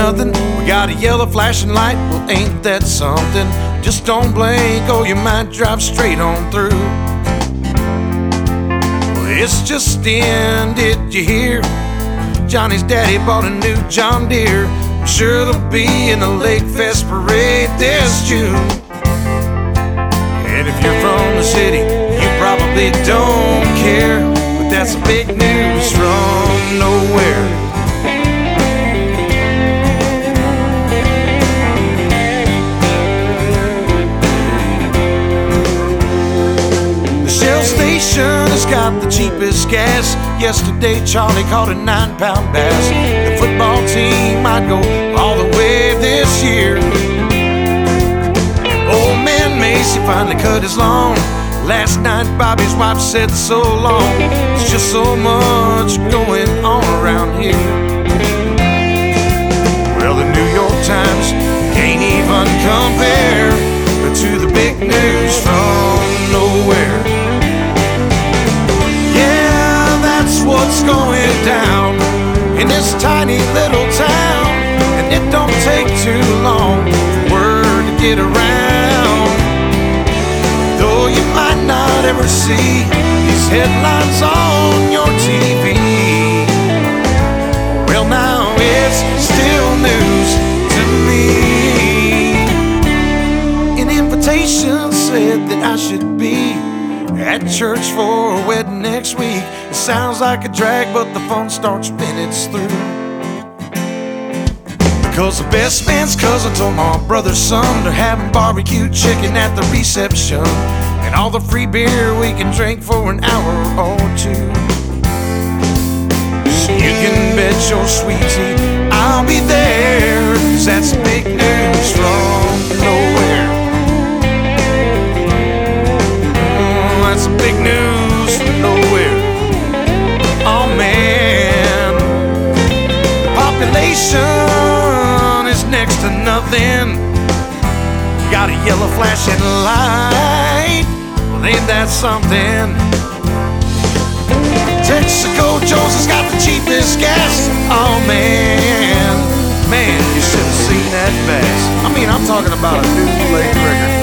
nothing. We got a yellow flashing light, well ain't that something? Just don't blink or you might drive straight on through. Well, it's just ended, you hear? Johnny's daddy bought a new John Deere. I'm sure they'll be in the Lake Fest parade this June. And if you're from the city, you probably don't care, but that's the big news from nowhere. The Shell station has got the cheapest gas. Yesterday Charlie caught a 9-pound bass. The football team might go all the way this year. Old man Macy finally cut his lawn. Last night Bobby's wife said so long. There's just so much going on around here. Well, the New York Times can't even compare to the big news from nowhere. Yeah, that's what's going down in this tiny little town. And it don't take too long for word to get around. Though you might not ever see these headlines on your TV, well, now it's still news to me. An invitation said that I should be at church for a wedding next week. It sounds like a drag, but the fun starts when it's through. Because the best man's cousin told my brother's son they're having barbecue chicken at the reception, and all the free beer we can drink for an hour or two. So you can bet your sweetie I'll be there, 'cause that's big news from nowhere. That's big news from nowhere. Oh man, the population is next to nothing. Got a yellow flashing light, well ain't that something? Texaco Joe's has got the cheapest gas. Oh man, you should have seen that bass. I mean, I'm talking about a new Lake record.